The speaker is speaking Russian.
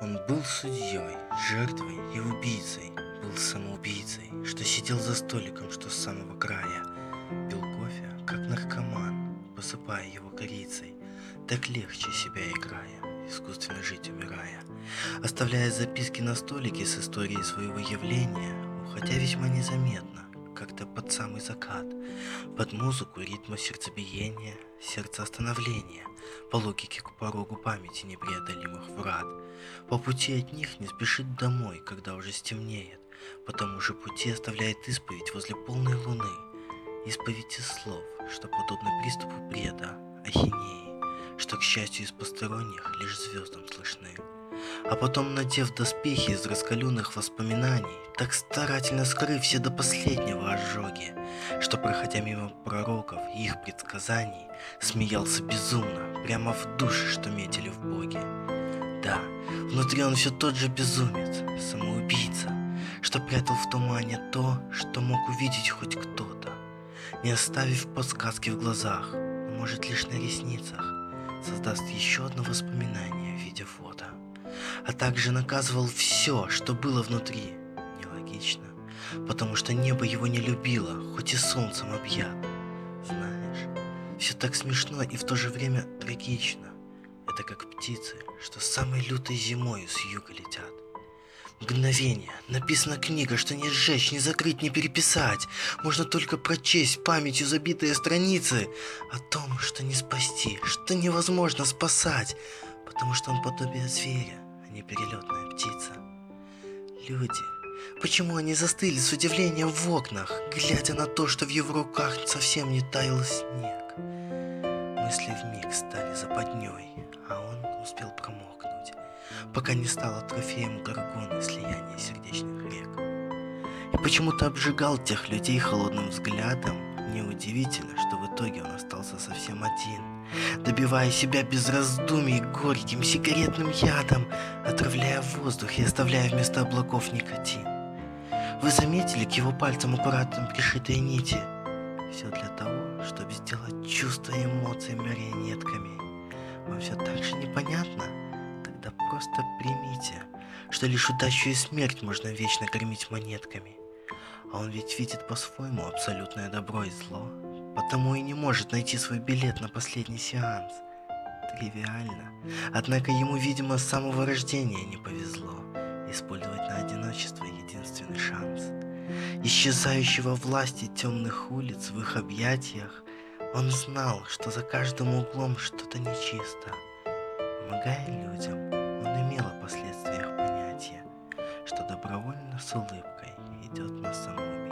Он был судьей, жертвой и убийцей, был самоубийцей, что сидел за столиком, что с самого края, пил кофе, как наркоман, посыпая его корицей, так легче себя играя, искусственно жить умирая, оставляя записки на столике с историей своего явления, уходя весьма незаметно, как-то под самый закат, под музыку ритма сердцебиения, сердцеостановления, по логике к порогу памяти непреодолимых врат. По пути от них не спешит домой, когда уже стемнеет, по тому же пути оставляет исповедь возле полной луны, исповедь из слов, что подобно приступу бреда, ахинеи, что, к счастью, из посторонних лишь звездам слышны. А потом, надев доспехи из раскаленных воспоминаний, так старательно скрыв все до последнего ожоги, что, проходя мимо пророков и их предсказаний, смеялся безумно, прямо в душе, что метили в боги. Да, внутри он все тот же безумец, самоубийца, что прятал в тумане то, что мог увидеть хоть кто-то, не оставив подсказки в глазах, но, может, лишь на ресницах, создаст еще одно воспоминание в виде фото. А также наказывал все, что было внутри. Нелогично, потому что небо его не любило, хоть и солнцем объят. Знаешь, все так смешно и в то же время трагично. Это как птицы, что самой лютой зимою с юга летят. Мгновение. Написана книга, что не сжечь, не закрыть, не переписать. Можно только прочесть памятью забитые страницы о том, что не спасти, что невозможно спасать, потому что он подобие зверя, а не перелетная птица. Люди, почему они застыли с удивлением в окнах, глядя на то, что в его руках совсем не таял снег? Мысли вмиг стали западней, а он успел промокнуть, пока не стало трофеем горгоны слияния сердечных рек. И почему-то обжигал тех людей холодным взглядом. Неудивительно, что в итоге он остался совсем один, добивая себя без раздумий горьким сигаретным ядом, отравляя воздух и оставляя вместо облаков никотин. Вы заметили к его пальцам аккуратно пришитые нити? Все для того, чтобы сделать чувства и эмоции марионетками. Вам все так же непонятно? Тогда просто примите, что лишь удачу и смерть можно вечно кормить монетками. А он ведь видит по-своему абсолютное добро и зло, потому и не может найти свой билет на последний сеанс. Тривиально. Однако ему, видимо, с самого рождения не повезло использовать на одиночество единственный шанс. Исчезающего власти темных улиц в их объятиях, он знал, что за каждым углом что-то нечисто. Помогая людям, он имел о последствиях понятия, что добровольно с улыбкой идет на самоубийство.